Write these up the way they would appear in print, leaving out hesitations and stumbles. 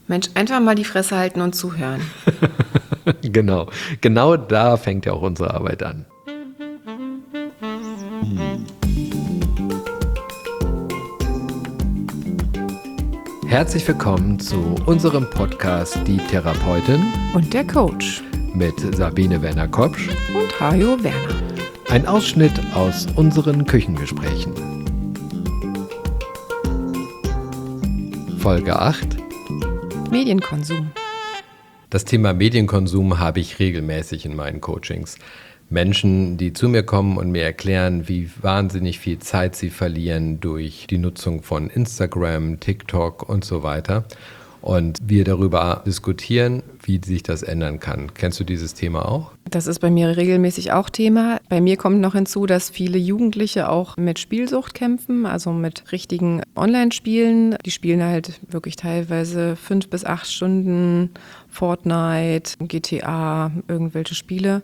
Mensch, einfach mal die Fresse halten und zuhören. Genau da fängt ja auch unsere Arbeit an. Herzlich willkommen zu unserem Podcast Die Therapeutin Und der Coach. mit Sabine Werner-Kopsch Und Hajo Werner. Ein Ausschnitt aus unseren Küchengesprächen. Folge 8. Medienkonsum. Das Thema Medienkonsum habe ich regelmäßig in meinen Coachings. Menschen, die zu mir kommen und mir erklären, wie wahnsinnig viel Zeit sie verlieren durch die Nutzung von Instagram, TikTok und so weiter. Und wir darüber diskutieren, wie sich das ändern kann. Kennst du dieses Thema auch? Das ist bei mir regelmäßig auch Thema. Bei mir kommt noch hinzu, dass viele Jugendliche auch mit Spielsucht kämpfen, also mit richtigen Online-Spielen. Die spielen halt wirklich teilweise 5 bis 8 Stunden Fortnite, GTA, irgendwelche Spiele.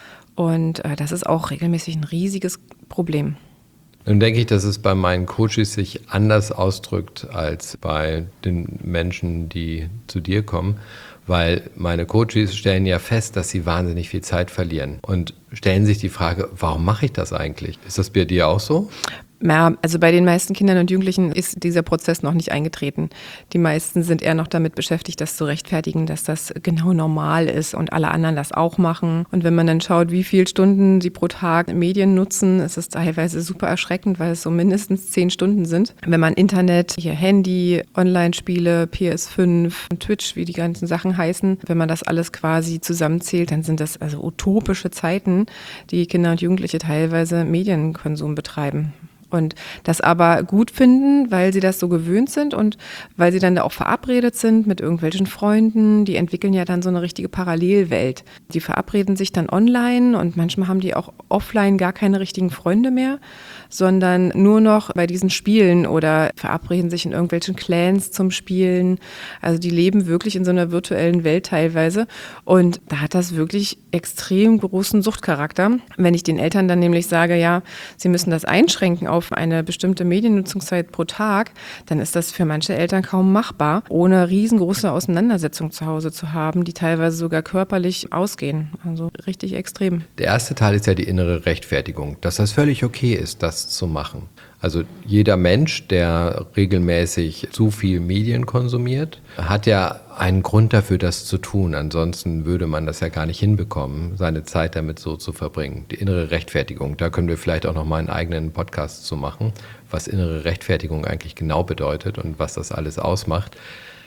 Und das ist auch regelmäßig ein riesiges Problem. Nun denke ich, dass es bei meinen Coaches sich anders ausdrückt als bei den Menschen, die zu dir kommen, weil meine Coaches stellen ja fest, dass sie wahnsinnig viel Zeit verlieren und stellen sich die Frage, warum mache ich das eigentlich? Ist das bei dir auch so? Ja, also bei den meisten Kindern und Jugendlichen ist dieser Prozess noch nicht eingetreten. Die meisten sind eher noch damit beschäftigt, das zu rechtfertigen, dass das genau normal ist und alle anderen das auch machen. Und wenn man dann schaut, wie viele Stunden sie pro Tag Medien nutzen, ist es teilweise super erschreckend, weil es so mindestens 10 Stunden sind. Wenn man Internet, hier Handy, Online-Spiele, PS5, Twitch, wie die ganzen Sachen heißen, wenn man das alles quasi zusammenzählt, dann sind das also utopische Zeiten, die Kinder und Jugendliche teilweise Medienkonsum betreiben. Und das aber gut finden, weil sie das so gewöhnt sind und weil sie dann da auch verabredet sind mit irgendwelchen Freunden. Die entwickeln ja dann so eine richtige Parallelwelt. Die verabreden sich dann online und manchmal haben die auch offline gar keine richtigen Freunde mehr, sondern nur noch bei diesen Spielen oder verabreden sich in irgendwelchen Clans zum Spielen. Also die leben wirklich in so einer virtuellen Welt teilweise und da hat das wirklich extrem großen Suchtcharakter. Wenn ich den Eltern dann nämlich sage, ja, sie müssen das einschränken auf eine bestimmte Mediennutzungszeit pro Tag, dann ist das für manche Eltern kaum machbar, ohne riesengroße Auseinandersetzung zu Hause zu haben, die teilweise sogar körperlich ausgehen. Also richtig extrem. Der erste Teil ist ja die innere Rechtfertigung, dass das völlig okay ist, das zu machen. Also jeder Mensch, der regelmäßig zu viel Medien konsumiert, hat ja einen Grund dafür, das zu tun. Ansonsten würde man das ja gar nicht hinbekommen, seine Zeit damit so zu verbringen. Die innere Rechtfertigung, da können wir vielleicht auch noch mal einen eigenen Podcast zu machen, was innere Rechtfertigung eigentlich genau bedeutet und was das alles ausmacht.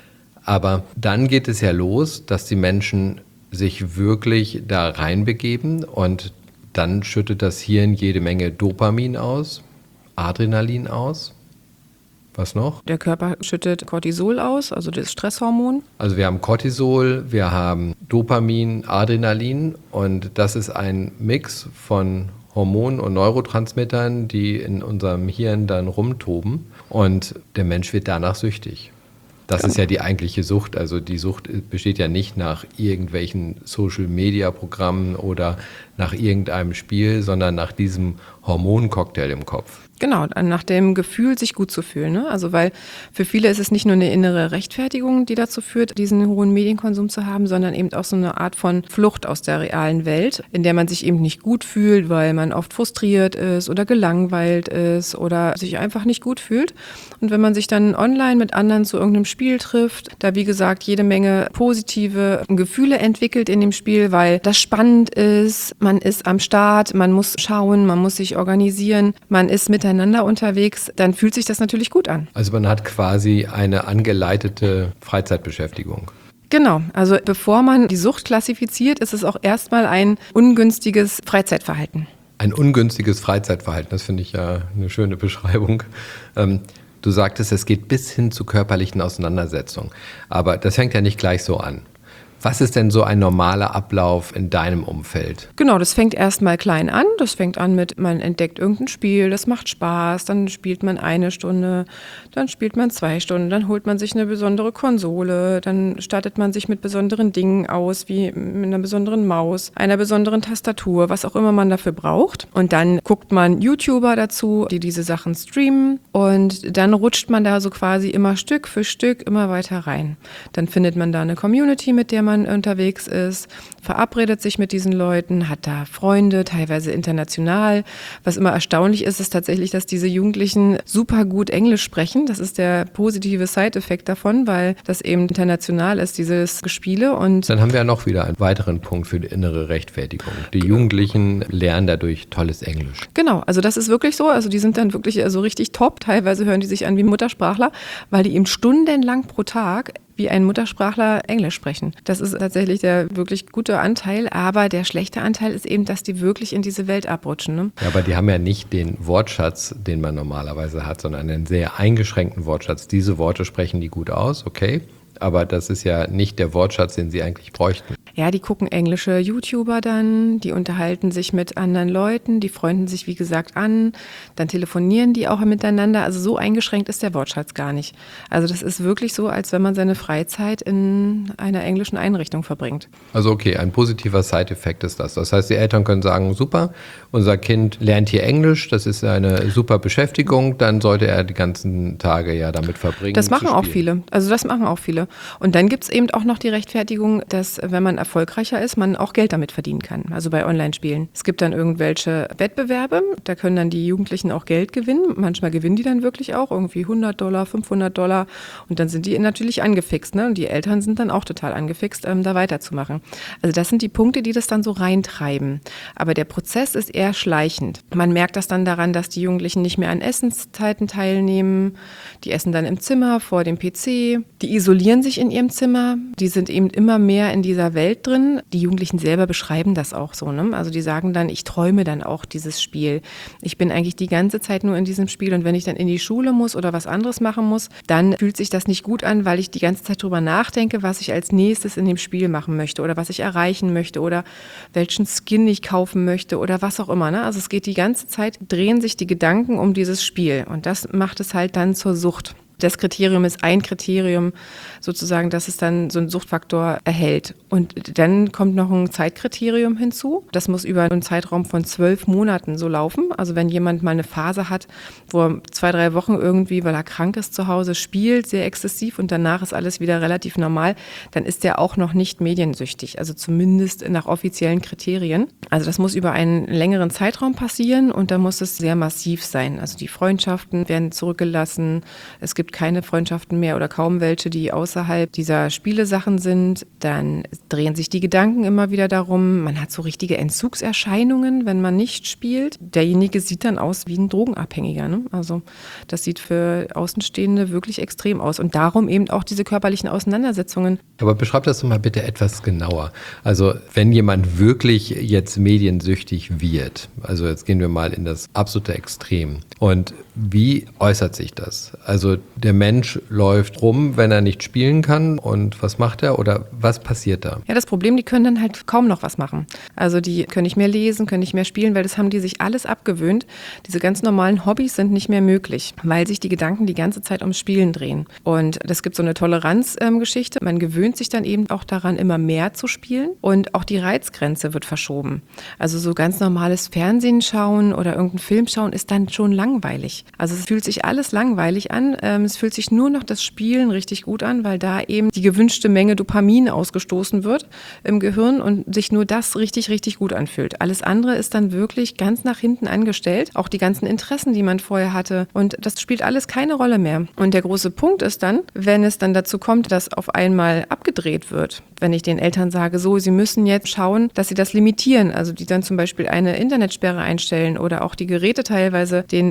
Aber dann geht es ja los, dass die Menschen sich wirklich da reinbegeben und dann schüttet das Hirn jede Menge Dopamin aus, Adrenalin aus. Was noch? Der Körper schüttet Cortisol aus, also das Stresshormon. Also wir haben Cortisol, wir haben Dopamin, Adrenalin und das ist ein Mix von Hormonen und Neurotransmittern, die in unserem Hirn dann rumtoben und der Mensch wird danach süchtig. Das ist ja die eigentliche Sucht. Also die Sucht besteht ja nicht nach irgendwelchen Social-Media-Programmen oder nach irgendeinem Spiel, sondern nach diesem Hormoncocktail im Kopf. Genau, nach dem Gefühl, sich gut zu fühlen. Ne? Also weil für viele ist es nicht nur eine innere Rechtfertigung, die dazu führt, diesen hohen Medienkonsum zu haben, sondern eben auch so eine Art von Flucht aus der realen Welt, in der man sich eben nicht gut fühlt, weil man oft frustriert ist oder gelangweilt ist oder sich einfach nicht gut fühlt. Und wenn man sich dann online mit anderen zu irgendeinem Spiel trifft, da wie gesagt jede Menge positive Gefühle entwickelt in dem Spiel, weil das spannend ist, man ist am Start, man muss schauen, man muss sich organisieren, man ist miteinander unterwegs, dann fühlt sich das natürlich gut an. Also man hat quasi eine angeleitete Freizeitbeschäftigung. Genau, also bevor man die Sucht klassifiziert, ist es auch erstmal ein ungünstiges Freizeitverhalten. Ein ungünstiges Freizeitverhalten, das finde ich ja eine schöne Beschreibung. Du sagtest, es geht bis hin zu körperlichen Auseinandersetzungen, aber das fängt ja nicht gleich so an. Was ist denn so ein normaler Ablauf in deinem Umfeld? Genau, das fängt erstmal klein an. Das fängt an mit, man entdeckt irgendein Spiel, das macht Spaß, dann spielt man 1 Stunde, dann spielt man 2 Stunden, dann holt man sich eine besondere Konsole, dann stattet man sich mit besonderen Dingen aus, wie mit einer besonderen Maus, einer besonderen Tastatur, was auch immer man dafür braucht. Und dann guckt man YouTuber dazu, die diese Sachen streamen, und dann rutscht man da so quasi immer Stück für Stück immer weiter rein. Dann findet man da eine Community, mit der man unterwegs ist, verabredet sich mit diesen Leuten, hat da Freunde, teilweise international. Was immer erstaunlich ist, ist tatsächlich, dass diese Jugendlichen super gut Englisch sprechen. Das ist der positive Side-Effekt davon, weil das eben international ist, dieses Gespiele. Und dann haben wir ja noch wieder einen weiteren Punkt für die innere Rechtfertigung. Die Jugendlichen lernen dadurch tolles Englisch. Genau, also das ist wirklich so. Also die sind dann wirklich so richtig top. Teilweise hören die sich an wie Muttersprachler, weil die eben stundenlang pro Tag wie ein Muttersprachler Englisch sprechen. Das ist tatsächlich der wirklich gute Anteil, aber der schlechte Anteil ist eben, dass die wirklich in diese Welt abrutschen. Ne? Ja, aber die haben ja nicht den Wortschatz, den man normalerweise hat, sondern einen sehr eingeschränkten Wortschatz. Diese Worte sprechen die gut aus, okay, aber das ist ja nicht der Wortschatz, den sie eigentlich bräuchten. Ja, die gucken englische YouTuber dann, die unterhalten sich mit anderen Leuten, die freunden sich, wie gesagt, an, dann telefonieren die auch miteinander. Also so eingeschränkt ist der Wortschatz gar nicht. Also das ist wirklich so, als wenn man seine Freizeit in einer englischen Einrichtung verbringt. Also okay, ein positiver Side-Effekt ist das. Das heißt, die Eltern können sagen, super, unser Kind lernt hier Englisch, das ist eine super Beschäftigung, dann sollte er die ganzen Tage ja damit verbringen. Das machen auch viele. Also das machen auch viele. Und dann gibt es eben auch noch die Rechtfertigung, dass, wenn man erfolgreicher ist, man auch Geld damit verdienen kann, also bei Online-Spielen. Es gibt dann irgendwelche Wettbewerbe, da können dann die Jugendlichen auch Geld gewinnen. Manchmal gewinnen die dann wirklich auch irgendwie $100, $500 und dann sind die natürlich angefixt. Ne? Und die Eltern sind dann auch total angefixt, da weiterzumachen. Also das sind die Punkte, die das dann so reintreiben. Aber der Prozess ist eher schleichend. Man merkt das dann daran, dass die Jugendlichen nicht mehr an Essenszeiten teilnehmen. Die essen dann im Zimmer vor dem PC. Die isolieren sich in ihrem Zimmer. Die sind eben immer mehr in dieser Welt drin. Die Jugendlichen selber beschreiben das auch so. Ne? Also die sagen dann, ich träume dann auch dieses Spiel. Ich bin eigentlich die ganze Zeit nur in diesem Spiel und wenn ich dann in die Schule muss oder was anderes machen muss, dann fühlt sich das nicht gut an, weil ich die ganze Zeit drüber nachdenke, was ich als nächstes in dem Spiel machen möchte oder was ich erreichen möchte oder welchen Skin ich kaufen möchte oder was auch immer. Ne? Also es geht die ganze Zeit, drehen sich die Gedanken um dieses Spiel und das macht es halt dann zur Sucht. Das Kriterium ist ein Kriterium sozusagen, dass es dann so einen Suchtfaktor erhält. Und dann kommt noch ein Zeitkriterium hinzu. Das muss über einen Zeitraum von 12 Monaten so laufen. Also wenn jemand mal eine Phase hat, wo er 2-3 Wochen irgendwie, weil er krank ist, zu Hause spielt, sehr exzessiv und danach ist alles wieder relativ normal, dann ist der auch noch nicht mediensüchtig. Also zumindest nach offiziellen Kriterien. Also das muss über einen längeren Zeitraum passieren und da muss es sehr massiv sein. Also die Freundschaften werden zurückgelassen. Es gibt keine Freundschaften mehr oder kaum welche, die außerhalb dieser Spielesachen sind. Dann drehen sich die Gedanken immer wieder darum. Man hat so richtige Entzugserscheinungen, wenn man nicht spielt. Derjenige sieht dann aus wie ein Drogenabhängiger. Ne? Also das sieht für Außenstehende wirklich extrem aus. Und darum eben auch diese körperlichen Auseinandersetzungen. Aber beschreib das doch mal bitte etwas genauer. Also wenn jemand wirklich jetzt mediensüchtig wird, also jetzt gehen wir mal in das absolute Extrem. Und wie äußert sich das? Also der Mensch läuft rum, wenn er nicht spielen kann. Und was macht er oder was passiert da? Ja, das Problem, die können dann halt kaum noch was machen. Also die können nicht mehr lesen, können nicht mehr spielen, weil das haben die sich alles abgewöhnt. Diese ganz normalen Hobbys sind nicht mehr möglich, weil sich die Gedanken die ganze Zeit ums Spielen drehen. Und das gibt so eine Toleranzgeschichte. Man gewöhnt sich dann eben auch daran, immer mehr zu spielen. Und auch die Reizgrenze wird verschoben. Also so ganz normales Fernsehen schauen oder irgendeinen Film schauen ist dann schon langweilig. Also es fühlt sich alles langweilig an. Es fühlt sich nur noch das Spielen richtig gut an, weil da eben die gewünschte Menge Dopamin ausgestoßen wird im Gehirn und sich nur das richtig, richtig gut anfühlt. Alles andere ist dann wirklich ganz nach hinten angestellt. Auch die ganzen Interessen, die man vorher hatte. Und das spielt alles keine Rolle mehr. Und der große Punkt ist dann, wenn es dann dazu kommt, dass auf einmal abgedreht wird. Wenn ich den Eltern sage, so, sie müssen jetzt schauen, dass sie das limitieren. Also die dann zum Beispiel eine Internetsperre einstellen oder auch die Geräte teilweise den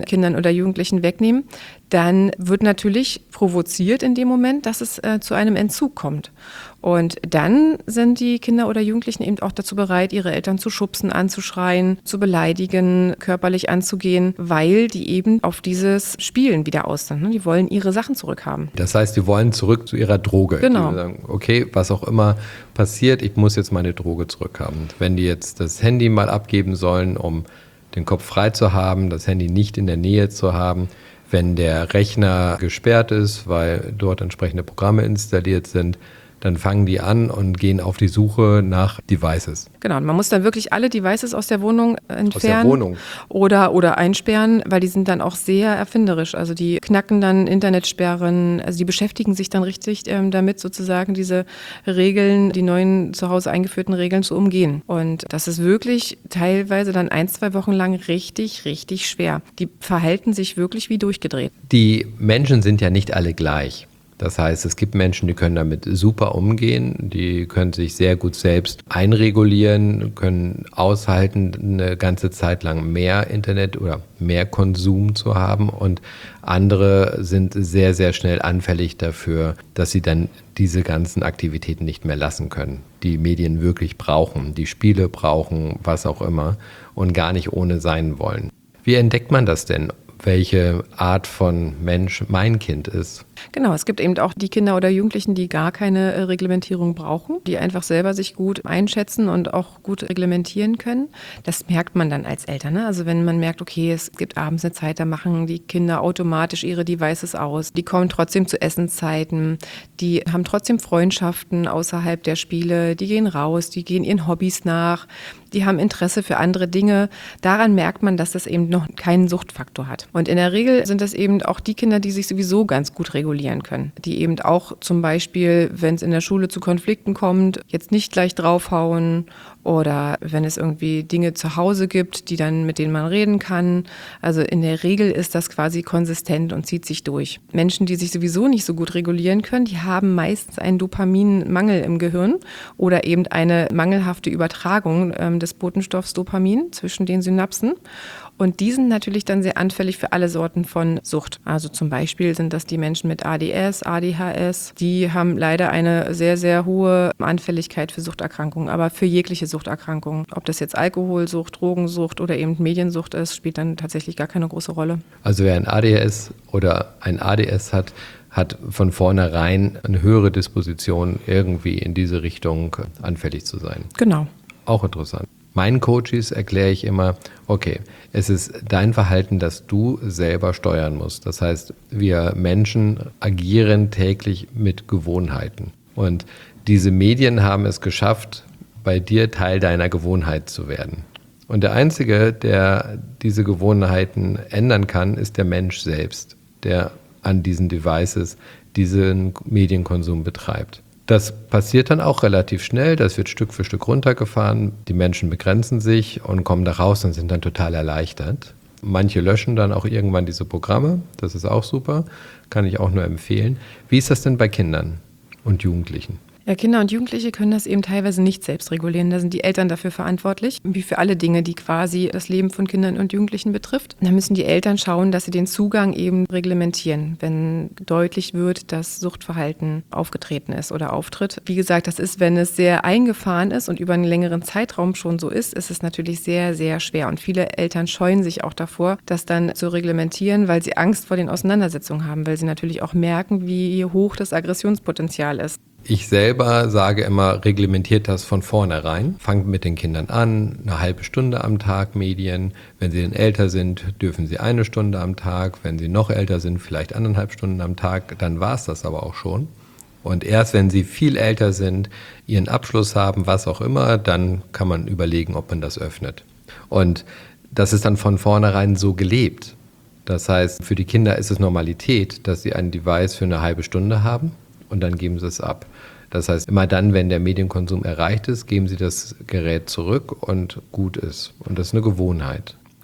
Kindern oder Jugendlichen wegnehmen, dann wird natürlich provoziert in dem Moment, dass es zu einem Entzug kommt. Und dann sind die Kinder oder Jugendlichen eben auch dazu bereit, ihre Eltern zu schubsen, anzuschreien, zu beleidigen, körperlich anzugehen, weil die eben auf dieses Spielen wieder aus sind. Die wollen ihre Sachen zurückhaben. Das heißt, die wollen zurück zu ihrer Droge. Genau. Die sagen, okay, was auch immer passiert, ich muss jetzt meine Droge zurückhaben. Wenn die jetzt das Handy mal abgeben sollen, um den Kopf frei zu haben, das Handy nicht in der Nähe zu haben, wenn der Rechner gesperrt ist, weil dort entsprechende Programme installiert sind, dann fangen die an und gehen auf die Suche nach Devices. Genau, und man muss dann wirklich alle Devices aus der Wohnung entfernen. Aus der Wohnung. Oder einsperren, weil die sind dann auch sehr erfinderisch. Also die knacken dann Internetsperren, also die beschäftigen sich dann richtig damit, sozusagen diese Regeln, die neuen zu Hause eingeführten Regeln zu umgehen. Und das ist wirklich teilweise dann 1-2 Wochen lang richtig, richtig schwer. Die verhalten sich wirklich wie durchgedreht. Die Menschen sind ja nicht alle gleich. Das heißt, es gibt Menschen, die können damit super umgehen, die können sich sehr gut selbst einregulieren, können aushalten, eine ganze Zeit lang mehr Internet oder mehr Konsum zu haben, und andere sind sehr, sehr schnell anfällig dafür, dass sie dann diese ganzen Aktivitäten nicht mehr lassen können, die Medien wirklich brauchen, die Spiele brauchen, was auch immer, und gar nicht ohne sein wollen. Wie entdeckt man das denn? Welche Art von Mensch mein Kind ist? Genau, es gibt eben auch die Kinder oder Jugendlichen, die gar keine Reglementierung brauchen, die einfach selber sich gut einschätzen und auch gut reglementieren können. Das merkt man dann als Eltern, ne? Also wenn man merkt, okay, es gibt abends eine Zeit, da machen die Kinder automatisch ihre Devices aus. Die kommen trotzdem zu Essenszeiten, die haben trotzdem Freundschaften außerhalb der Spiele, die gehen raus, die gehen ihren Hobbys nach, die haben Interesse für andere Dinge. Daran merkt man, dass das eben noch keinen Suchtfaktor hat. Und in der Regel sind das eben auch die Kinder, die sich sowieso ganz gut regulieren können. Die eben auch zum Beispiel, wenn es in der Schule zu Konflikten kommt, jetzt nicht gleich draufhauen, oder wenn es irgendwie Dinge zu Hause gibt, mit denen man reden kann. Also in der Regel ist das quasi konsistent und zieht sich durch. Menschen, die sich sowieso nicht so gut regulieren können, die haben meistens einen Dopaminmangel im Gehirn oder eben eine mangelhafte Übertragung des Botenstoffs Dopamin zwischen den Synapsen. Und die sind natürlich dann sehr anfällig für alle Sorten von Sucht. Also zum Beispiel sind das die Menschen mit ADS, ADHS. Die haben leider eine sehr, sehr hohe Anfälligkeit für Suchterkrankungen, aber für jegliche Suchterkrankungen. Ob das jetzt Alkoholsucht, Drogensucht oder eben Mediensucht ist, spielt dann tatsächlich gar keine große Rolle. Also wer ein ADHS oder ein ADS hat von vornherein eine höhere Disposition, irgendwie in diese Richtung anfällig zu sein. Genau. Auch interessant. Meinen Coaches erkläre ich immer, okay, es ist dein Verhalten, das du selber steuern musst. Das heißt, wir Menschen agieren täglich mit Gewohnheiten. Und diese Medien haben es geschafft, bei dir Teil deiner Gewohnheit zu werden. Und der Einzige, der diese Gewohnheiten ändern kann, ist der Mensch selbst, der an diesen Devices diesen Medienkonsum betreibt. Das passiert dann auch relativ schnell, das wird Stück für Stück runtergefahren, die Menschen begrenzen sich und kommen da raus und sind dann total erleichtert. Manche löschen dann auch irgendwann diese Programme, das ist auch super, kann ich auch nur empfehlen. Wie ist das denn bei Kindern und Jugendlichen? Ja, Kinder und Jugendliche können das eben teilweise nicht selbst regulieren. Da sind die Eltern dafür verantwortlich, wie für alle Dinge, die quasi das Leben von Kindern und Jugendlichen betrifft. Da müssen die Eltern schauen, dass sie den Zugang eben reglementieren, wenn deutlich wird, dass Suchtverhalten aufgetreten ist oder auftritt. Wie gesagt, das ist, wenn es sehr eingefahren ist und über einen längeren Zeitraum schon so ist es natürlich sehr, sehr schwer. Und viele Eltern scheuen sich auch davor, das dann zu reglementieren, weil sie Angst vor den Auseinandersetzungen haben, weil sie natürlich auch merken, wie hoch das Aggressionspotenzial ist. Ich selber sage immer, reglementiert das von vornherein. Fangt mit den Kindern an, eine halbe Stunde am Tag Medien. Wenn sie denn älter sind, dürfen sie 1 Stunde am Tag. Wenn sie noch älter sind, vielleicht 1,5 Stunden am Tag. Dann war es das aber auch schon. Und erst wenn sie viel älter sind, ihren Abschluss haben, was auch immer, dann kann man überlegen, ob man das öffnet. Und das ist dann von vornherein so gelebt. Das heißt, für die Kinder ist es Normalität, dass sie ein Device für eine halbe Stunde haben. Und dann geben sie es ab. Das heißt, immer dann, wenn der Medienkonsum erreicht ist, geben sie das Gerät zurück und gut ist. Und das ist eine Gewohnheit.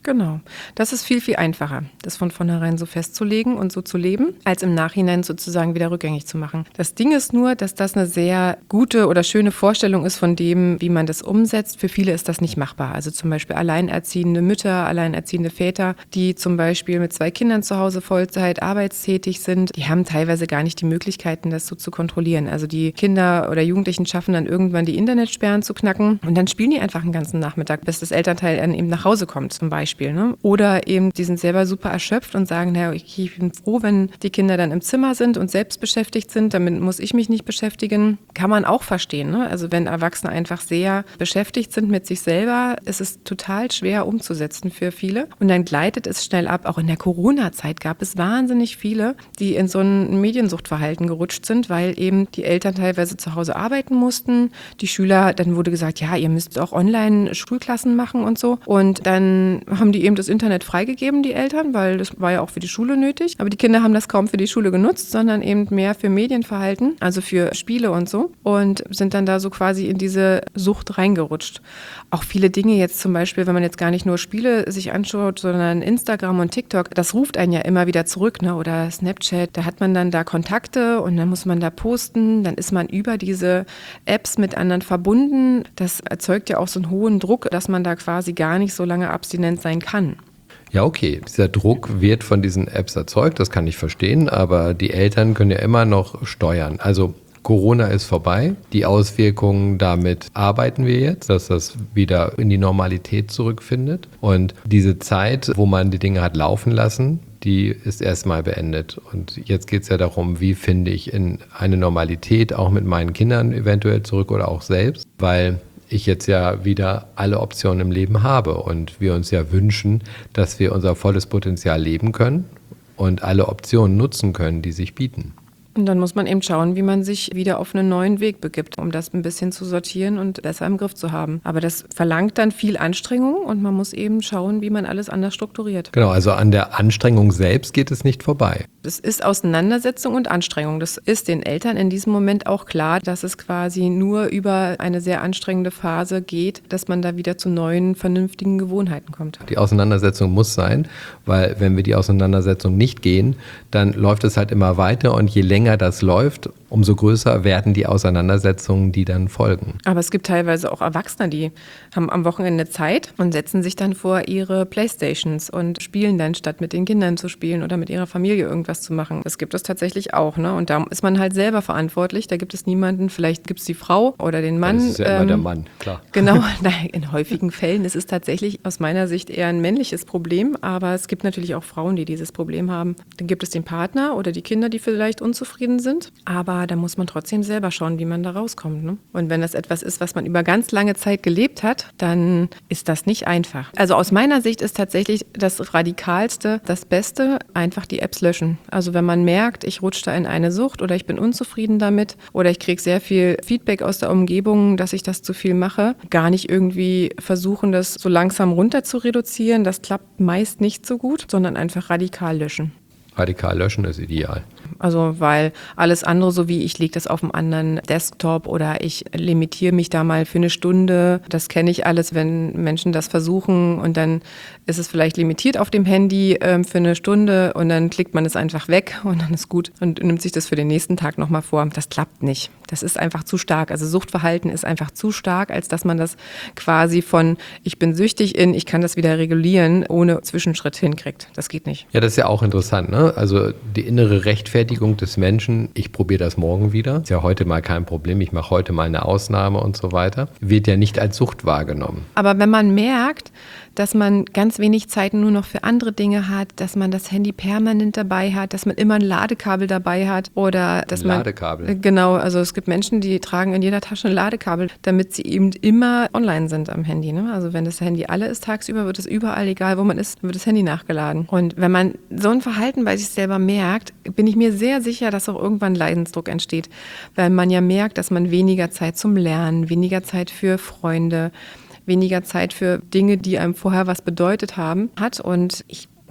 Genau. Das ist viel, viel einfacher, das von vornherein so festzulegen und so zu leben, als im Nachhinein sozusagen wieder rückgängig zu machen. Das Ding ist nur, dass das eine sehr gute oder schöne Vorstellung ist von dem, wie man das umsetzt. Für viele ist das nicht machbar. Also zum Beispiel alleinerziehende Mütter, alleinerziehende Väter, die zum Beispiel mit 2 Kindern zu Hause Vollzeit arbeitstätig sind, die haben teilweise gar nicht die Möglichkeiten, das so zu kontrollieren. Also die Kinder oder Jugendlichen schaffen dann irgendwann die Internetsperren zu knacken und dann spielen die einfach den ganzen Nachmittag, bis das Elternteil dann eben nach Hause kommt zum Beispiel. Ne? Oder eben, die sind selber super erschöpft und sagen, naja, ich bin froh, wenn die Kinder dann im Zimmer sind und selbst beschäftigt sind, damit muss ich mich nicht beschäftigen. Kann man auch verstehen. Ne? Also wenn Erwachsene einfach sehr beschäftigt sind mit sich selber, ist es total schwer umzusetzen für viele. Und dann gleitet es schnell ab. Auch in der Corona-Zeit gab es wahnsinnig viele, die in so ein Mediensuchtverhalten gerutscht sind, weil eben die Eltern teilweise zu Hause arbeiten mussten. Die Schüler, dann wurde gesagt, ja, ihr müsst auch Online-Schulklassen machen und so. Und dann haben die eben das Internet freigegeben, die Eltern, weil das war ja auch für die Schule nötig. Aber die Kinder haben das kaum für die Schule genutzt, sondern eben mehr für Medienverhalten, also für Spiele und so. Und sind dann da so quasi in diese Sucht reingerutscht. Auch viele Dinge jetzt zum Beispiel, wenn man jetzt gar nicht nur Spiele sich anschaut, sondern Instagram und TikTok, das ruft einen ja immer wieder zurück, ne? Oder Snapchat, da hat man dann da Kontakte und dann muss man da posten, dann ist man über diese Apps mit anderen verbunden. Das erzeugt ja auch so einen hohen Druck, dass man da quasi gar nicht so lange abstinent sein kann. Ja, okay. Dieser Druck wird von diesen Apps erzeugt, das kann ich verstehen, aber die Eltern können ja immer noch steuern. Also Corona ist vorbei. Die Auswirkungen, damit arbeiten wir jetzt, dass das wieder in die Normalität zurückfindet. Und diese Zeit, wo man die Dinge hat laufen lassen, die ist erstmal beendet. Und jetzt geht es ja darum, wie finde ich in eine Normalität auch mit meinen Kindern eventuell zurück oder auch selbst, weil ich jetzt ja wieder alle Optionen im Leben habe und wir uns ja wünschen, dass wir unser volles Potenzial leben können und alle Optionen nutzen können, die sich bieten. Und dann muss man eben schauen, wie man sich wieder auf einen neuen Weg begibt, um das ein bisschen zu sortieren und besser im Griff zu haben. Aber das verlangt dann viel Anstrengung und man muss eben schauen, wie man alles anders strukturiert. Genau, also an der Anstrengung selbst geht es nicht vorbei. Das ist Auseinandersetzung und Anstrengung. Das ist den Eltern in diesem Moment auch klar, dass es quasi nur über eine sehr anstrengende Phase geht, dass man da wieder zu neuen, vernünftigen Gewohnheiten kommt. Die Auseinandersetzung muss sein, weil wenn wir die Auseinandersetzung nicht gehen, dann läuft es halt immer weiter und je länger das läuft, umso größer werden die Auseinandersetzungen, die dann folgen. Aber es gibt teilweise auch Erwachsene, die haben am Wochenende Zeit und setzen sich dann vor ihre Playstations und spielen dann, statt mit den Kindern zu spielen oder mit ihrer Familie irgendwas zu machen. Das gibt es tatsächlich auch, ne? Und da ist man halt selber verantwortlich. Da gibt es niemanden, vielleicht gibt es die Frau oder den Mann. Das ist ja immer der Mann, klar. Genau, in häufigen Fällen ist es tatsächlich aus meiner Sicht eher ein männliches Problem, aber es gibt natürlich auch Frauen, die dieses Problem haben. Dann gibt es den Partner oder die Kinder, die vielleicht unzufrieden sind, aber da muss man trotzdem selber schauen, wie man da rauskommt, ne? Und wenn das etwas ist, was man über ganz lange Zeit gelebt hat, dann ist das nicht einfach. Also aus meiner Sicht ist tatsächlich das Radikalste, das Beste, einfach die Apps löschen. Also wenn man merkt, ich rutsche da in eine Sucht oder ich bin unzufrieden damit oder ich kriege sehr viel Feedback aus der Umgebung, dass ich das zu viel mache, gar nicht irgendwie versuchen, das so langsam runter zu reduzieren. Das klappt meist nicht so gut, sondern einfach radikal löschen. Radikal löschen ist ideal. Also weil alles andere, so wie ich lege das auf einem anderen Desktop oder ich limitiere mich da mal für eine Stunde, das kenne ich alles, wenn Menschen das versuchen und dann ist es vielleicht limitiert auf dem Handy für eine Stunde und dann klickt man es einfach weg und dann ist gut und nimmt sich das für den nächsten Tag nochmal vor. Das klappt nicht. Das ist einfach zu stark. Also Suchtverhalten ist einfach zu stark, als dass man das quasi von ich bin süchtig in ich kann das wieder regulieren, ohne Zwischenschritt hinkriegt. Das geht nicht. Ja, das ist ja auch interessant, ne? Also die innere Rechtfertigung des Menschen, ich probiere das morgen wieder, ist ja heute mal kein Problem, ich mache heute mal eine Ausnahme und so weiter, wird ja nicht als Sucht wahrgenommen. Aber wenn man merkt, dass man ganz wenig Zeit nur noch für andere Dinge hat, dass man das Handy permanent dabei hat, dass man immer ein Ladekabel dabei hat oder dass man... Ladekabel? Genau, also es gibt Menschen, die tragen in jeder Tasche ein Ladekabel, damit sie eben immer online sind am Handy, ne? Also wenn das Handy alle ist tagsüber, wird es überall, egal wo man ist, wird das Handy nachgeladen. Und wenn man so ein Verhalten bei sich selber merkt, bin ich mir sehr sicher, dass auch irgendwann Leidensdruck entsteht, weil man ja merkt, dass man weniger Zeit zum Lernen, weniger Zeit für Freunde, weniger Zeit für Dinge, die einem vorher was bedeutet haben, hat. Und ich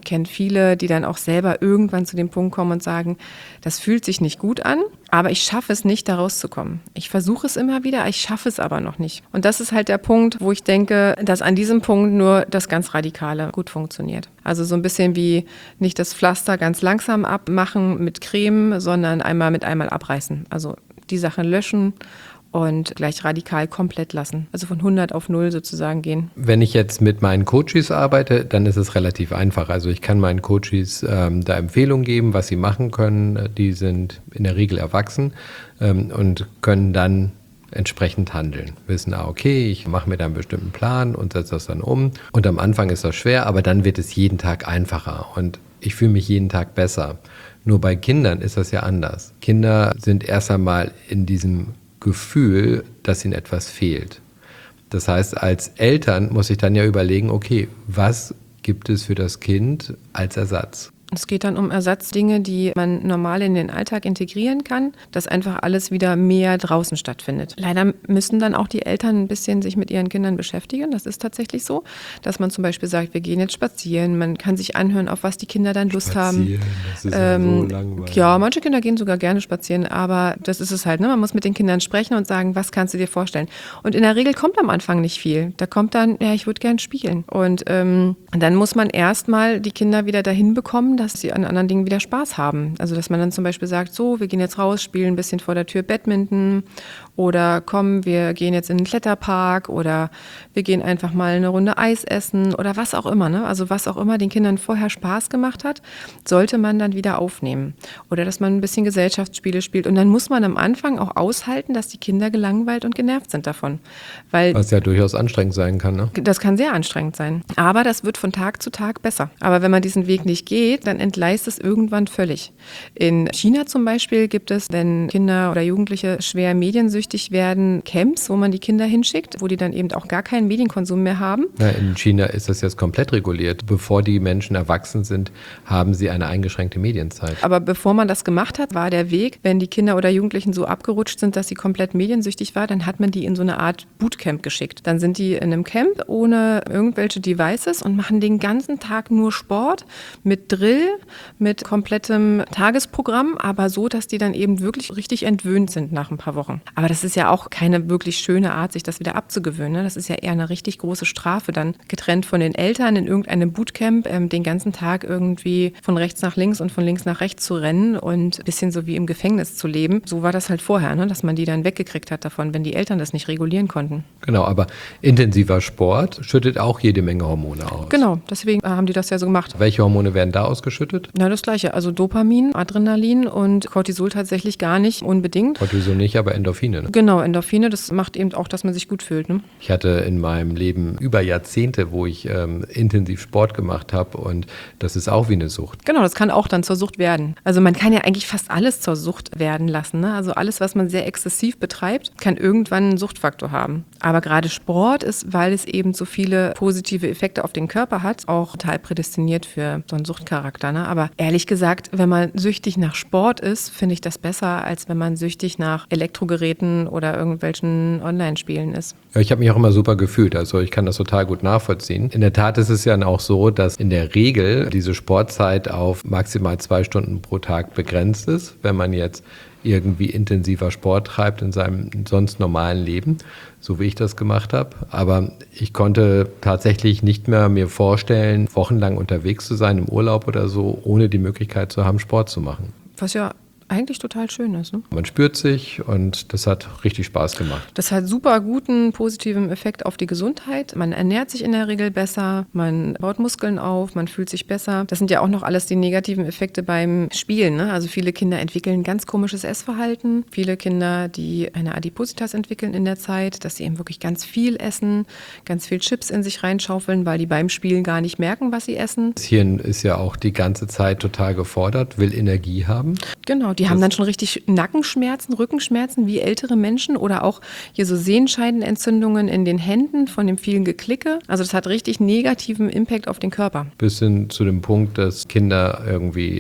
kenne viele, die dann auch selber irgendwann zu dem Punkt kommen und sagen, das fühlt sich nicht gut an, aber ich schaffe es nicht, da rauszukommen. Ich versuche es immer wieder, ich schaffe es aber noch nicht. Und das ist halt der Punkt, wo ich denke, dass an diesem Punkt nur das ganz Radikale gut funktioniert. Also so ein bisschen wie nicht das Pflaster ganz langsam abmachen mit Creme, sondern einmal mit einmal abreißen. Also die Sachen löschen und gleich radikal komplett lassen. Also von 100 auf 0 sozusagen gehen. Wenn ich jetzt mit meinen Coaches arbeite, dann ist es relativ einfach. Also ich kann meinen Coaches da Empfehlungen geben, was sie machen können. Die sind in der Regel erwachsen und können dann entsprechend handeln. Wissen, okay, ich mache mir da einen bestimmten Plan und setze das dann um. Und am Anfang ist das schwer, aber dann wird es jeden Tag einfacher und ich fühle mich jeden Tag besser. Nur bei Kindern ist das ja anders. Kinder sind erst einmal in diesem Gefühl, dass ihnen etwas fehlt. Das heißt, als Eltern muss ich dann ja überlegen, okay, was gibt es für das Kind als Ersatz? Es geht dann um Ersatzdinge, die man normal in den Alltag integrieren kann, dass einfach alles wieder mehr draußen stattfindet. Leider müssen dann auch die Eltern ein bisschen sich mit ihren Kindern beschäftigen. Das ist tatsächlich so, dass man zum Beispiel sagt, wir gehen jetzt spazieren. Man kann sich anhören, auf was die Kinder dann Lust haben. Das ist ja so langweilig. Ja, manche Kinder gehen sogar gerne spazieren, aber das ist es halt. Ne? Man muss mit den Kindern sprechen und sagen, was kannst du dir vorstellen? Und in der Regel kommt am Anfang nicht viel. Da kommt dann, ja, ich würde gern spielen. Und dann muss man erstmal die Kinder wieder dahin bekommen, dass sie an anderen Dingen wieder Spaß haben. Also dass man dann zum Beispiel sagt, so, wir gehen jetzt raus, spielen ein bisschen vor der Tür Badminton oder komm, wir gehen jetzt in den Kletterpark oder wir gehen einfach mal eine Runde Eis essen oder was auch immer. Ne? Also was auch immer den Kindern vorher Spaß gemacht hat, sollte man dann wieder aufnehmen. Oder dass man ein bisschen Gesellschaftsspiele spielt. Und dann muss man am Anfang auch aushalten, dass die Kinder gelangweilt und genervt sind davon. Weil was ja durchaus anstrengend sein kann, ne? Das kann sehr anstrengend sein. Aber das wird von Tag zu Tag besser. Aber wenn man diesen Weg nicht geht, dann entgleist es irgendwann völlig. In China zum Beispiel gibt es, wenn Kinder oder Jugendliche schwer mediensüchtig werden, Camps, wo man die Kinder hinschickt, wo die dann eben auch gar keinen Medienkonsum mehr haben. Ja, in China ist das jetzt komplett reguliert. Bevor die Menschen erwachsen sind, haben sie eine eingeschränkte Medienzeit. Aber bevor man das gemacht hat, war der Weg, wenn die Kinder oder Jugendlichen so abgerutscht sind, dass sie komplett mediensüchtig war, dann hat man die in so eine Art Bootcamp geschickt. Dann sind die in einem Camp ohne irgendwelche Devices und machen den ganzen Tag nur Sport mit Drill, mit komplettem Tagesprogramm, aber so, dass die dann eben wirklich richtig entwöhnt sind nach ein paar Wochen. Aber das ist ja auch keine wirklich schöne Art, sich das wieder abzugewöhnen. Ne? Das ist ja eher eine richtig große Strafe, dann getrennt von den Eltern in irgendeinem Bootcamp den ganzen Tag irgendwie von rechts nach links und von links nach rechts zu rennen und ein bisschen so wie im Gefängnis zu leben. So war das halt vorher, ne? Dass man die dann weggekriegt hat davon, wenn die Eltern das nicht regulieren konnten. Genau, aber intensiver Sport schüttet auch jede Menge Hormone aus. Genau, deswegen haben die das ja so gemacht. Welche Hormone werden da ausgeschüttet? Na, das Gleiche. Also Dopamin, Adrenalin und Cortisol tatsächlich gar nicht unbedingt. Cortisol nicht, aber Endorphine. Ne? Genau, Endorphine, das macht eben auch, dass man sich gut fühlt. Ne? Ich hatte in meinem Leben über Jahrzehnte, wo ich intensiv Sport gemacht habe und das ist auch wie eine Sucht. Genau, das kann auch dann zur Sucht werden. Also man kann ja eigentlich fast alles zur Sucht werden lassen. Ne? Also alles, was man sehr exzessiv betreibt, kann irgendwann einen Suchtfaktor haben. Aber gerade Sport ist, weil es eben so viele positive Effekte auf den Körper hat, auch total prädestiniert für so einen Suchtcharakter. Ne? Aber ehrlich gesagt, wenn man süchtig nach Sport ist, finde ich das besser, als wenn man süchtig nach Elektrogeräten oder irgendwelchen Online-Spielen ist. Ja, ich habe mich auch immer super gefühlt, also ich kann das total gut nachvollziehen. In der Tat ist es ja auch so, dass in der Regel diese Sportzeit auf maximal 2 Stunden pro Tag begrenzt ist, wenn man jetzt irgendwie intensiver Sport treibt in seinem sonst normalen Leben, so wie ich das gemacht habe. Aber ich konnte tatsächlich nicht mehr mir vorstellen, wochenlang unterwegs zu sein im Urlaub oder so, ohne die Möglichkeit zu haben, Sport zu machen. Was ja eigentlich total schön ist. Ne? Man spürt sich und das hat richtig Spaß gemacht. Das hat super guten, positiven Effekt auf die Gesundheit. Man ernährt sich in der Regel besser, man baut Muskeln auf, man fühlt sich besser. Das sind ja auch noch alles die negativen Effekte beim Spielen. Ne? Also viele Kinder entwickeln ganz komisches Essverhalten. Viele Kinder, die eine Adipositas entwickeln in der Zeit, dass sie eben wirklich ganz viel essen, ganz viel Chips in sich reinschaufeln, weil die beim Spielen gar nicht merken, was sie essen. Das Hirn ist ja auch die ganze Zeit total gefordert, will Energie haben. Genau, die haben dann schon richtig Nackenschmerzen, Rückenschmerzen wie ältere Menschen oder auch hier so Sehenscheidenentzündungen in den Händen von dem vielen Geklicke. Also das hat richtig negativen Impact auf den Körper. Bis hin zu dem Punkt, dass Kinder irgendwie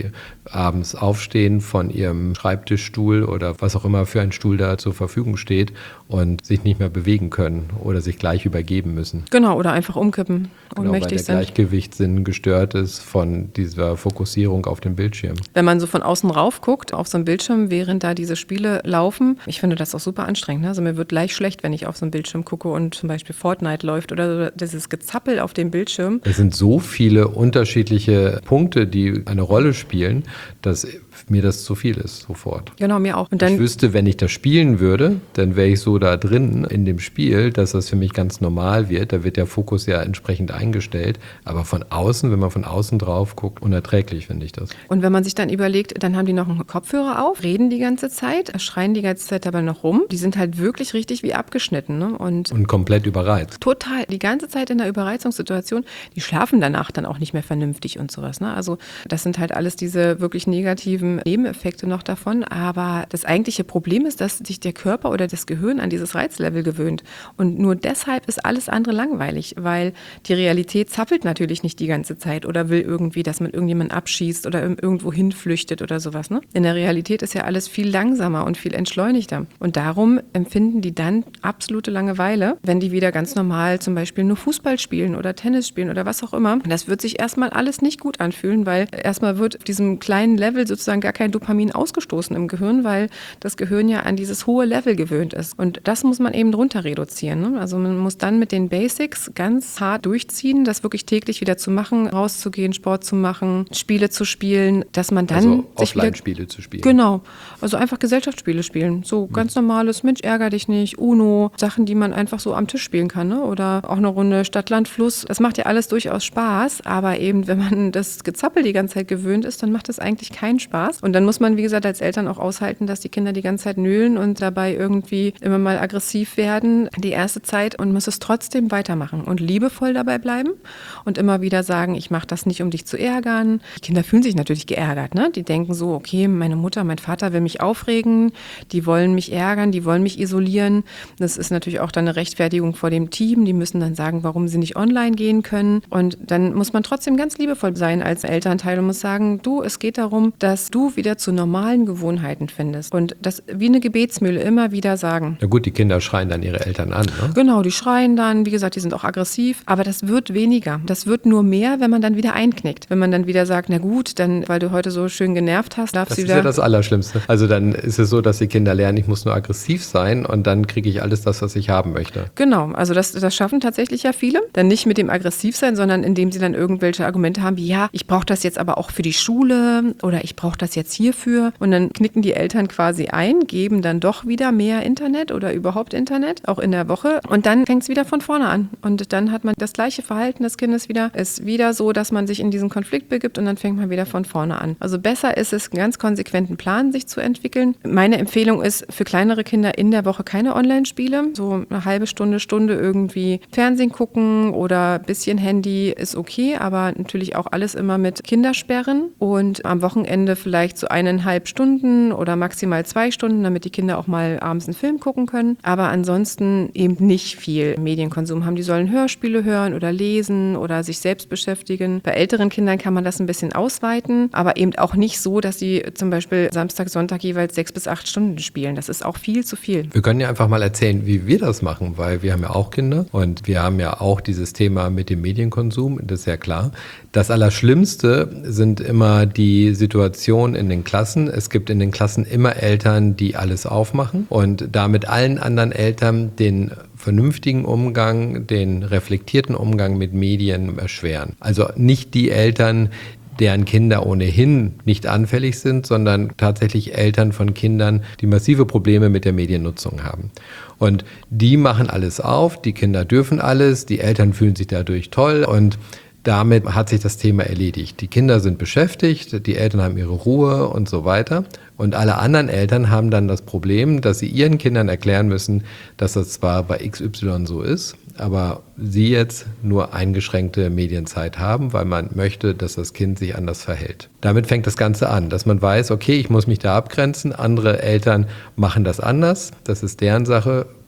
abends aufstehen von ihrem Schreibtischstuhl oder was auch immer für ein Stuhl da zur Verfügung steht und sich nicht mehr bewegen können oder sich gleich übergeben müssen. Genau, oder einfach umkippen, ohnmächtig weil der sind. Gleichgewichtssinn gestört ist von dieser Fokussierung auf den Bildschirm. Wenn man so von außen rauf guckt, auf so einem Bildschirm, während da diese Spiele laufen, ich finde das auch super anstrengend. Ne? Also mir wird gleich schlecht, wenn ich auf so einen Bildschirm gucke und zum Beispiel Fortnite läuft oder dieses Gezappel auf dem Bildschirm. Es sind so viele unterschiedliche Punkte, die eine Rolle spielen, dass mir das zu viel ist, sofort. Genau, mir auch. Und dann, ich wüsste, wenn ich das spielen würde, dann wäre ich so da drin in dem Spiel, dass das für mich ganz normal wird. Da wird der Fokus ja entsprechend eingestellt. Aber von außen, wenn man von außen drauf guckt, unerträglich finde ich das. Und wenn man sich dann überlegt, dann haben die noch einen Kopfhörer auf, reden die ganze Zeit, schreien die ganze Zeit dabei noch rum. Die sind halt wirklich richtig wie abgeschnitten. Ne? Und komplett überreizt. Total. Die ganze Zeit in der Überreizungssituation. Die schlafen danach dann auch nicht mehr vernünftig und sowas. Ne? Also das sind halt alles diese wirklich negativen Nebeneffekte noch davon. Aber das eigentliche Problem ist, dass sich der Körper oder das Gehirn an dieses Reizlevel gewöhnt. Und nur deshalb ist alles andere langweilig, weil die Realität zappelt natürlich nicht die ganze Zeit oder will irgendwie, dass man irgendjemanden abschießt oder irgendwo hinflüchtet oder sowas. Ne? In der Realität ist ja alles viel langsamer und viel entschleunigter. Und darum empfinden die dann absolute Langeweile, wenn die wieder ganz normal zum Beispiel nur Fußball spielen oder Tennis spielen oder was auch immer. Das wird sich erstmal alles nicht gut anfühlen, weil erstmal wird auf diesem kleinen Level sozusagen gar kein Dopamin ausgestoßen im Gehirn, weil das Gehirn ja an dieses hohe Level gewöhnt ist. Und das muss man eben runter reduzieren. Ne? Also man muss dann mit den Basics ganz hart durchziehen, das wirklich täglich wieder zu machen, rauszugehen, Sport zu machen, Spiele zu spielen, dass man dann also sich wieder Offline-Spiele zu spielen. Genau, also einfach Gesellschaftsspiele spielen. So ganz normales, Mensch, ärger dich nicht, Uno, Sachen, die man einfach so am Tisch spielen kann. Ne? Oder auch eine Runde Stadt, Land, Fluss. Das macht ja alles durchaus Spaß, aber eben, wenn man das Gezappel die ganze Zeit gewöhnt ist, dann macht das eigentlich keinen Spaß. Und dann muss man, wie gesagt, als Eltern auch aushalten, dass die Kinder die ganze Zeit nölen und dabei irgendwie immer mal aggressiv werden, die erste Zeit, und muss es trotzdem weitermachen und liebevoll dabei bleiben und immer wieder sagen, ich mache das nicht, um dich zu ärgern. Die Kinder fühlen sich natürlich geärgert, ne? Die denken so, okay, meine Mutter, mein Vater will mich aufregen, die wollen mich ärgern, die wollen mich isolieren. Das ist natürlich auch dann eine Rechtfertigung vor dem Team. Die müssen dann sagen, warum sie nicht online gehen können. Und dann muss man trotzdem ganz liebevoll sein als Elternteil und muss sagen, du, es geht darum, dass du wieder zu normalen Gewohnheiten findest. Und das wie eine Gebetsmühle immer wieder sagen. Na gut, die Kinder schreien dann ihre Eltern an, ne? Genau, die schreien dann, wie gesagt, die sind auch aggressiv. Aber das wird weniger. Das wird nur mehr, wenn man dann wieder einknickt. Wenn man dann wieder sagt, na gut, dann, weil du heute so schön genervt hast, darfst du wieder... Das ist ja das Allerschlimmste. Also dann ist es so, dass die Kinder lernen, ich muss nur aggressiv sein und dann kriege ich alles das, was ich haben möchte. Genau, also das schaffen tatsächlich ja viele. Dann nicht mit dem Aggressivsein, sondern indem sie dann irgendwelche Argumente haben, wie ja, ich brauche das jetzt aber auch für die Schule oder ich brauche das jetzt hierfür. Und dann knicken die Eltern quasi ein, geben dann doch wieder mehr Internet oder überhaupt Internet, auch in der Woche. Und dann fängt es wieder von vorne an. Und dann hat man das gleiche Verhalten des Kindes wieder. Ist wieder so, dass man sich in diesen Konflikt begibt und dann fängt man wieder von vorne an. Also besser ist es, einen ganz konsequenten Plan sich zu entwickeln. Meine Empfehlung ist für kleinere Kinder in der Woche keine Online-Spiele. So eine halbe Stunde irgendwie Fernsehen gucken oder ein bisschen Handy ist okay, aber natürlich auch alles immer mit Kindersperren und am Wochenende vielleicht so 1,5 Stunden oder maximal 2 Stunden, damit die Kinder auch mal abends einen Film gucken können. Aber ansonsten eben nicht viel Medienkonsum haben. Die sollen Hörspiele hören oder lesen oder sich selbst beschäftigen. Bei älteren Kindern kann man das ein bisschen ausweiten, aber eben auch nicht so, dass sie zum Beispiel Samstag, Sonntag jeweils 6 bis 8 Stunden spielen. Das ist auch viel zu viel. Wir können ja einfach mal erzählen, wie wir das machen, weil wir haben ja auch Kinder und wir haben ja auch dieses Thema mit dem Medienkonsum, das ist ja klar. Das Allerschlimmste sind immer die Situationen in den Klassen. Es gibt in den Klassen immer Eltern, die alles aufmachen und damit allen anderen Eltern den vernünftigen Umgang, den reflektierten Umgang mit Medien erschweren. Also nicht die Eltern, deren Kinder ohnehin nicht anfällig sind, sondern tatsächlich Eltern von Kindern, die massive Probleme mit der Mediennutzung haben. Und die machen alles auf, die Kinder dürfen alles, die Eltern fühlen sich dadurch toll und damit hat sich das Thema erledigt. Die Kinder sind beschäftigt, die Eltern haben ihre Ruhe und so weiter. Und alle anderen Eltern haben dann das Problem, dass sie ihren Kindern erklären müssen, dass das zwar bei XY so ist, aber sie jetzt nur eingeschränkte Medienzeit haben, weil man möchte, dass das Kind sich anders verhält. Damit fängt das Ganze an, dass man weiß, okay, ich muss mich da abgrenzen, andere Eltern machen das anders, das ist deren Sache.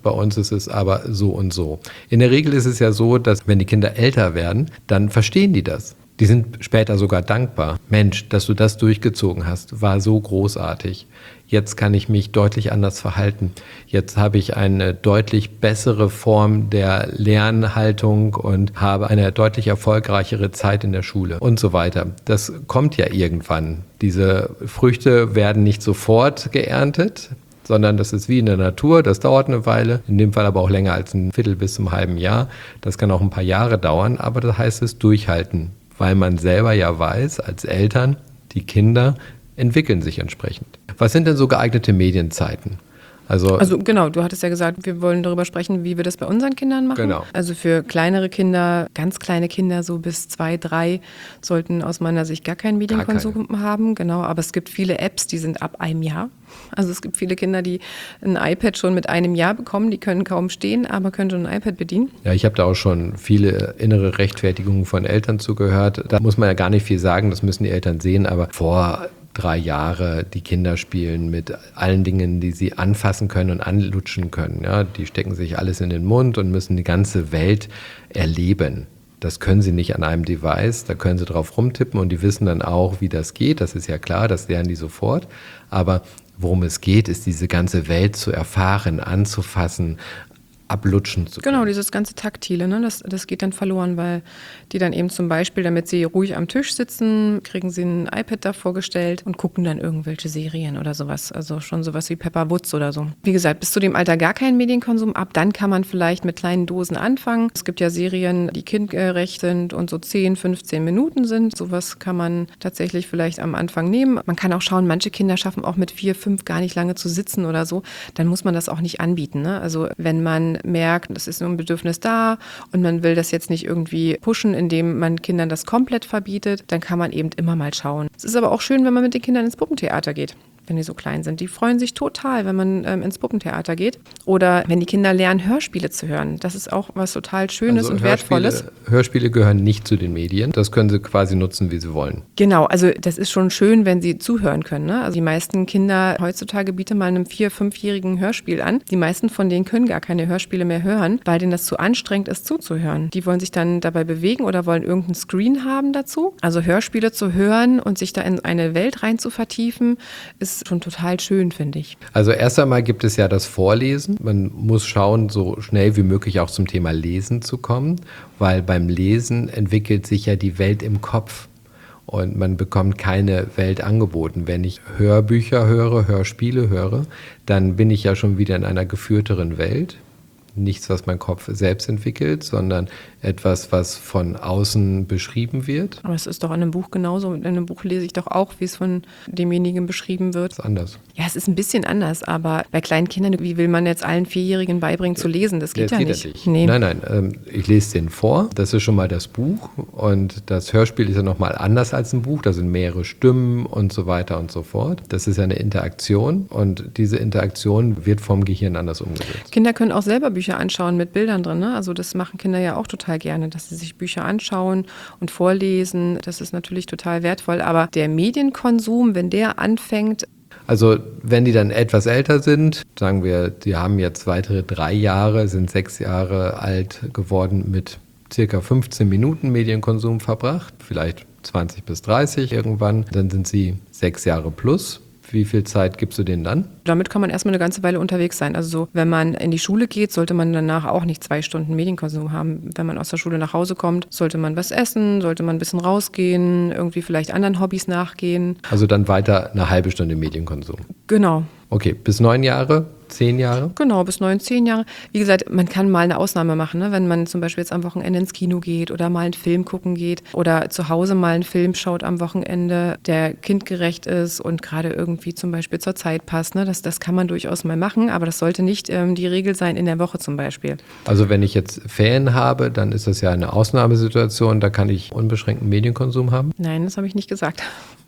bei uns ist es aber so und so. In der Regel ist es ja so, dass wenn die Kinder älter werden, dann verstehen die das. Die sind später sogar dankbar. Mensch, dass du das durchgezogen hast, war so großartig. Jetzt kann ich mich deutlich anders verhalten. Jetzt habe ich eine deutlich bessere Form der Lernhaltung und habe eine deutlich erfolgreichere Zeit in der Schule und so weiter. Das kommt ja irgendwann. Diese Früchte werden nicht sofort geerntet, sondern das ist wie in der Natur, das dauert eine Weile, in dem Fall aber auch länger als ein Viertel bis zum halben Jahr. Das kann auch ein paar Jahre dauern, aber das heißt es durchhalten, weil man selber ja weiß, als Eltern, die Kinder entwickeln sich entsprechend. Was sind denn so geeignete Medienzeiten? Also genau, du hattest ja gesagt, wir wollen darüber sprechen, wie wir das bei unseren Kindern machen. Genau. Also für kleinere Kinder, ganz kleine Kinder, so bis 2, 3, sollten aus meiner Sicht gar keinen Medienkonsum haben. Genau, aber es gibt viele Apps, die sind ab einem Jahr. Also es gibt viele Kinder, die ein iPad schon mit einem Jahr bekommen, die können kaum stehen, aber können schon ein iPad bedienen. Ja, ich habe da auch schon viele innere Rechtfertigungen von Eltern zugehört. Da muss man ja gar nicht viel sagen, das müssen die Eltern sehen, aber vor 3 Jahre, die Kinder spielen mit allen Dingen, die sie anfassen können und anlutschen können. Ja, die stecken sich alles in den Mund und müssen die ganze Welt erleben. Das können sie nicht an einem Device, da können sie drauf rumtippen und die wissen dann auch, wie das geht. Das ist ja klar, das lernen die sofort. Aber worum es geht, ist diese ganze Welt zu erfahren, anzufassen, ablutschen zu können. Genau, dieses ganze Taktile, ne? Das geht dann verloren, weil die dann eben zum Beispiel, damit sie ruhig am Tisch sitzen, kriegen sie ein iPad da vorgestellt und gucken dann irgendwelche Serien oder sowas. Also schon sowas wie Pepper Woods oder so. Wie gesagt, bis zu dem Alter gar keinen Medienkonsum. Ab dann kann man vielleicht mit kleinen Dosen anfangen. Es gibt ja Serien, die kindgerecht sind und so 10, 15 Minuten sind. Sowas kann man tatsächlich vielleicht am Anfang nehmen. Man kann auch schauen, manche Kinder schaffen auch mit 4, 5 gar nicht lange zu sitzen oder so. Dann muss man das auch nicht anbieten, ne? Also wenn man merkt, es ist nur ein Bedürfnis da und man will das jetzt nicht irgendwie pushen, indem man Kindern das komplett verbietet, dann kann man eben immer mal schauen. Es ist aber auch schön, wenn man mit den Kindern ins Puppentheater geht, wenn die so klein sind. Die freuen sich total, wenn man ins Puppentheater geht. Oder wenn die Kinder lernen, Hörspiele zu hören. Das ist auch was total Schönes und Wertvolles. Hörspiele gehören nicht zu den Medien. Das können sie quasi nutzen, wie sie wollen. Genau, also das ist schon schön, wenn sie zuhören können, ne? Also die meisten Kinder heutzutage bieten mal einem 4-, 5-jährigen Hörspiel an. Die meisten von denen können gar keine Hörspiele mehr hören, weil denen das zu anstrengend ist, zuzuhören. Die wollen sich dann dabei bewegen oder wollen irgendeinen Screen haben dazu. Also Hörspiele zu hören und sich da in eine Welt rein zu vertiefen, ist schon total schön, finde ich. Also erst einmal gibt es ja das Vorlesen. Man muss schauen, so schnell wie möglich auch zum Thema Lesen zu kommen, weil beim Lesen entwickelt sich ja die Welt im Kopf und man bekommt keine Welt angeboten. Wenn ich Hörbücher höre, Hörspiele höre, dann bin ich ja schon wieder in einer geführteren Welt. Nichts, was mein Kopf selbst entwickelt, sondern etwas, was von außen beschrieben wird. Aber es ist doch in einem Buch genauso. In einem Buch lese ich doch auch, wie es von demjenigen beschrieben wird. Das ist anders. Ja, es ist ein bisschen anders, aber bei kleinen Kindern, wie will man jetzt allen 4-Jährigen beibringen zu lesen? Das geht ja nicht. Nee. Nein, ich lese denen vor. Das ist schon mal das Buch und das Hörspiel ist ja nochmal anders als ein Buch. Da sind mehrere Stimmen und so weiter und so fort. Das ist ja eine Interaktion und diese Interaktion wird vom Gehirn anders umgesetzt. Kinder können auch selber Bücher anschauen mit Bildern drin, ne? Also das machen Kinder ja auch total gerne, dass sie sich Bücher anschauen und vorlesen. Das ist natürlich total wertvoll, aber der Medienkonsum, wenn der anfängt. Also wenn die dann etwas älter sind, sagen wir, die haben jetzt weitere 3 Jahre, sind 6 Jahre alt geworden mit circa 15 Minuten Medienkonsum verbracht, vielleicht 20 bis 30 irgendwann, dann sind sie 6 Jahre plus. Wie viel Zeit gibst du denen dann? Damit kann man erstmal eine ganze Weile unterwegs sein. Also so, wenn man in die Schule geht, sollte man danach auch nicht 2 Stunden Medienkonsum haben. Wenn man aus der Schule nach Hause kommt, sollte man was essen, sollte man ein bisschen rausgehen, irgendwie vielleicht anderen Hobbys nachgehen. Also dann weiter eine halbe Stunde Medienkonsum. Genau. Okay, bis 9 Jahre, 10 Jahre? Genau, bis 9, 10 Jahre. Wie gesagt, man kann mal eine Ausnahme machen, ne? Wenn man zum Beispiel jetzt am Wochenende ins Kino geht oder mal einen Film gucken geht oder zu Hause mal einen Film schaut am Wochenende, der kindgerecht ist und gerade irgendwie zum Beispiel zur Zeit passt. Ne? Das kann man durchaus mal machen, aber das sollte nicht die Regel sein in der Woche zum Beispiel. Also wenn ich jetzt Ferien habe, dann ist das ja eine Ausnahmesituation, da kann ich unbeschränkten Medienkonsum haben? Nein, das habe ich nicht gesagt.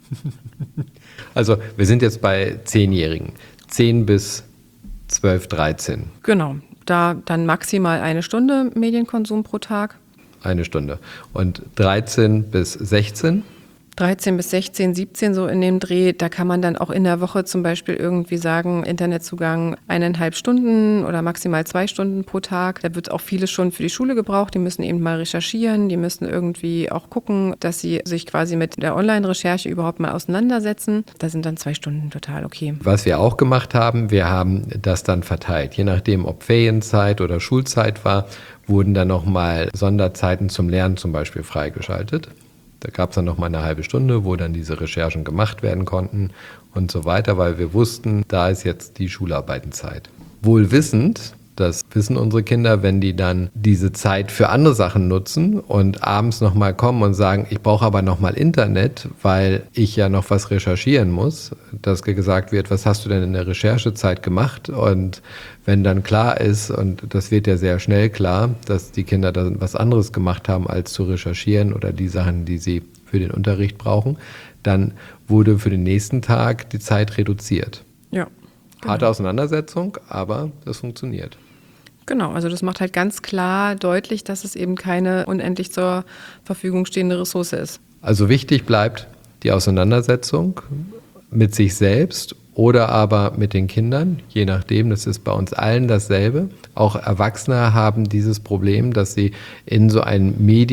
Also wir sind jetzt bei 10-Jährigen, 10 bis 12, 13. Genau, da dann maximal 1 Stunde Medienkonsum pro Tag. 1 Stunde. Und 13 bis 16? 13 bis 16, 17 so in dem Dreh, da kann man dann auch in der Woche zum Beispiel irgendwie sagen, Internetzugang 1,5 Stunden oder maximal 2 Stunden pro Tag. Da wird auch vieles schon für die Schule gebraucht. Die müssen eben mal recherchieren, die müssen irgendwie auch gucken, dass sie sich quasi mit der Online-Recherche überhaupt mal auseinandersetzen. Da sind dann 2 Stunden total okay. Was wir auch gemacht haben, wir haben das dann verteilt. Je nachdem, ob Ferienzeit oder Schulzeit war, wurden dann nochmal Sonderzeiten zum Lernen zum Beispiel freigeschaltet. Da gab es dann nochmal eine halbe Stunde, wo dann diese Recherchen gemacht werden konnten und so weiter, weil wir wussten, da ist jetzt die Schularbeitenzeit. Wohl wissend, das wissen unsere Kinder, wenn die dann diese Zeit für andere Sachen nutzen und abends nochmal kommen und sagen, ich brauche aber nochmal Internet, weil ich ja noch was recherchieren muss, dass gesagt wird, was hast du denn in der Recherchezeit gemacht? Und wenn dann klar ist, und das wird ja sehr schnell klar, dass die Kinder dann was anderes gemacht haben, als zu recherchieren oder die Sachen, die sie für den Unterricht brauchen, dann wurde für den nächsten Tag die Zeit reduziert. Ja. Genau. Harte Auseinandersetzung, aber das funktioniert. Genau, also das macht halt ganz klar deutlich, dass es eben keine unendlich zur Verfügung stehende Ressource ist. Also wichtig bleibt die Auseinandersetzung mit sich selbst oder aber mit den Kindern, je nachdem, das ist bei uns allen dasselbe. Auch Erwachsene haben dieses Problem, dass sie in so ein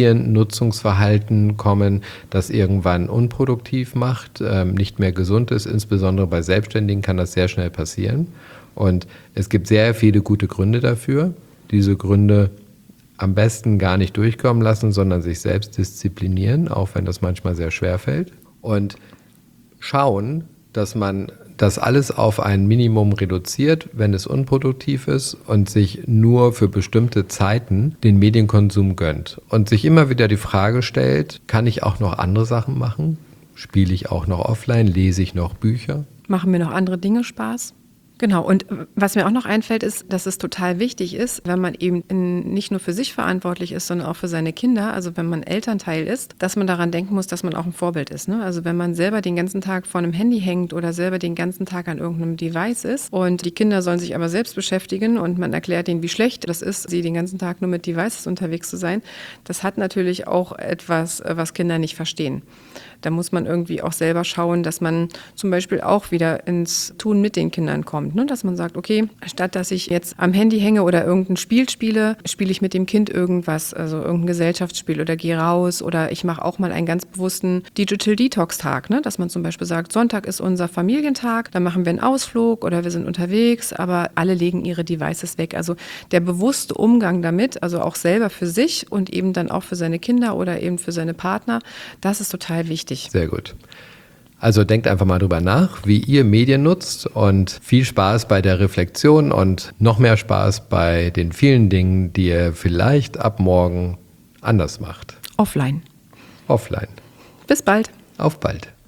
Mediennutzungsverhalten kommen, das irgendwann unproduktiv macht, nicht mehr gesund ist. Insbesondere bei Selbstständigen kann das sehr schnell passieren. Und es gibt sehr viele gute Gründe dafür. Diese Gründe am besten gar nicht durchkommen lassen, sondern sich selbst disziplinieren, auch wenn das manchmal sehr schwer fällt. Und schauen, dass man das alles auf ein Minimum reduziert, wenn es unproduktiv ist und sich nur für bestimmte Zeiten den Medienkonsum gönnt. Und sich immer wieder die Frage stellt, kann ich auch noch andere Sachen machen? Spiele ich auch noch offline? Lese ich noch Bücher? Machen mir noch andere Dinge Spaß? Genau, und was mir auch noch einfällt, ist, dass es total wichtig ist, wenn man eben nicht nur für sich verantwortlich ist, sondern auch für seine Kinder, also wenn man Elternteil ist, dass man daran denken muss, dass man auch ein Vorbild ist. Ne? Also wenn man selber den ganzen Tag vor einem Handy hängt oder selber den ganzen Tag an irgendeinem Device ist und die Kinder sollen sich aber selbst beschäftigen und man erklärt ihnen, wie schlecht das ist, sie den ganzen Tag nur mit Devices unterwegs zu sein, das hat natürlich auch etwas, was Kinder nicht verstehen. Da muss man irgendwie auch selber schauen, dass man zum Beispiel auch wieder ins Tun mit den Kindern kommt. Ne? Dass man sagt, okay, statt dass ich jetzt am Handy hänge oder irgendein Spiel spiele, spiele ich mit dem Kind irgendwas, also irgendein Gesellschaftsspiel oder gehe raus oder ich mache auch mal einen ganz bewussten Digital Detox-Tag. Ne? Dass man zum Beispiel sagt, Sonntag ist unser Familientag, da machen wir einen Ausflug oder wir sind unterwegs, aber alle legen ihre Devices weg. Also der bewusste Umgang damit, also auch selber für sich und eben dann auch für seine Kinder oder eben für seine Partner, das ist total wichtig. Sehr gut. Also denkt einfach mal drüber nach, wie ihr Medien nutzt und viel Spaß bei der Reflexion und noch mehr Spaß bei den vielen Dingen, die ihr vielleicht ab morgen anders macht. Offline. Offline. Bis bald. Auf bald.